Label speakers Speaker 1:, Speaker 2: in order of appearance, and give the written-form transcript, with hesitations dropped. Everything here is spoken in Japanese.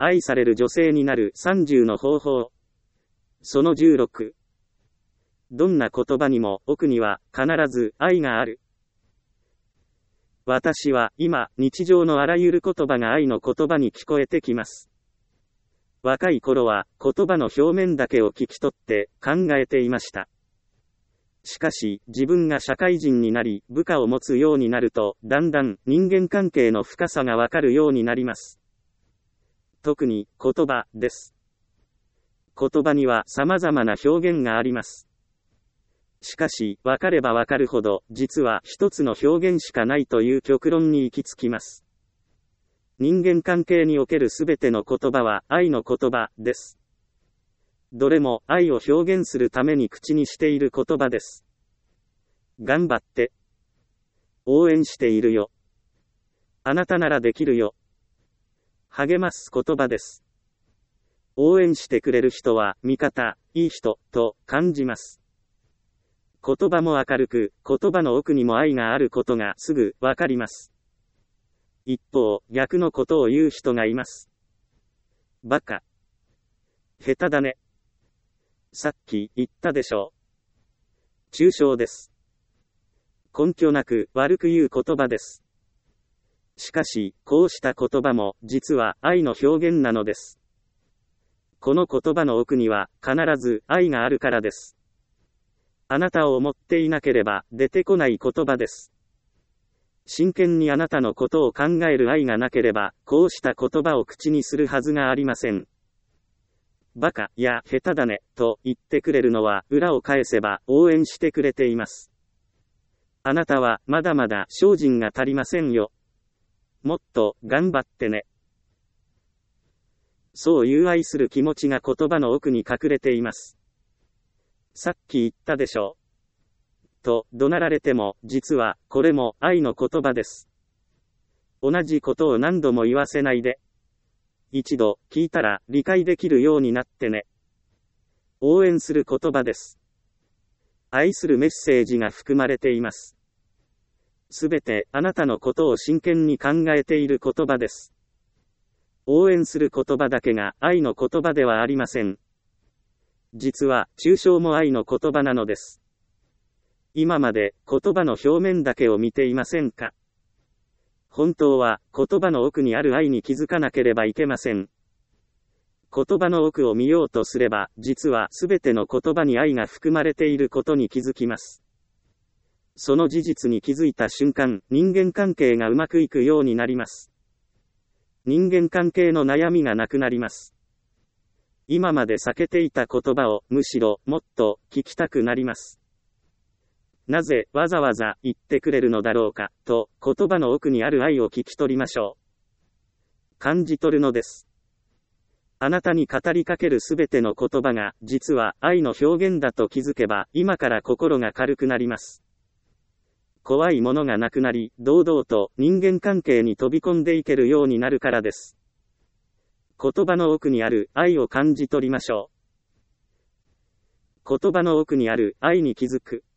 Speaker 1: 愛される女性になる30の方法。その16。どんな言葉にも奥には必ず愛がある。私は今、日常のあらゆる言葉が愛の言葉に聞こえてきます。若い頃は言葉の表面だけを聞き取って考えていました。しかし、自分が社会人になり、部下を持つようになると、だんだん人間関係の深さがわかるようになります。特に、言葉です。言葉には様々な表現があります。しかし、わかればわかるほど、実は一つの表現しかないという極論に行き着きます。人間関係におけるすべての言葉は愛の言葉です。どれも愛を表現するために口にしている言葉です。頑張って。応援しているよ。あなたならできるよ。励ます言葉です。応援してくれる人は味方、いい人と感じます。言葉も明るく、言葉の奥にも愛があることがすぐわかります。一方、逆のことを言う人がいます。バカ。下手だね。さっき言ったでしょう。抽象です。根拠なく悪く言う言葉です。しかし、こうした言葉も実は愛の表現なのです。この言葉の奥には必ず愛があるからです。あなたを思っていなければ出てこない言葉です。真剣にあなたのことを考える愛がなければ、こうした言葉を口にするはずがありません。バカや下手だねと言ってくれるのは裏を返せば応援してくれています。あなたはまだまだ精進が足りませんよ。もっと頑張ってね。そういう愛する気持ちが言葉の奥に隠れています。さっき言ったでしょう。と怒鳴られても、実はこれも愛の言葉です。同じことを何度も言わせないで。一度聞いたら理解できるようになってね。応援する言葉です。愛するメッセージが含まれています。すべてあなたのことを真剣に考えている言葉です。応援する言葉だけが愛の言葉ではありません。実は抽象も愛の言葉なのです。今まで言葉の表面だけを見ていませんか？本当は言葉の奥にある愛に気づかなければいけません。言葉の奥を見ようとすれば、実はすべての言葉に愛が含まれていることに気づきます。その事実に気づいた瞬間、人間関係がうまくいくようになります。人間関係の悩みがなくなります。今まで避けていた言葉をむしろもっと聞きたくなります。なぜわざわざ言ってくれるのだろうかと言葉の奥にある愛を聞き取りましょう。感じ取るのです。あなたに語りかけるすべての言葉が実は愛の表現だと気づけば今から心が軽くなります。怖いものがなくなり、堂々と人間関係に飛び込んでいけるようになるからです。言葉の奥にある愛を感じ取りましょう。言葉の奥にある愛に気づく。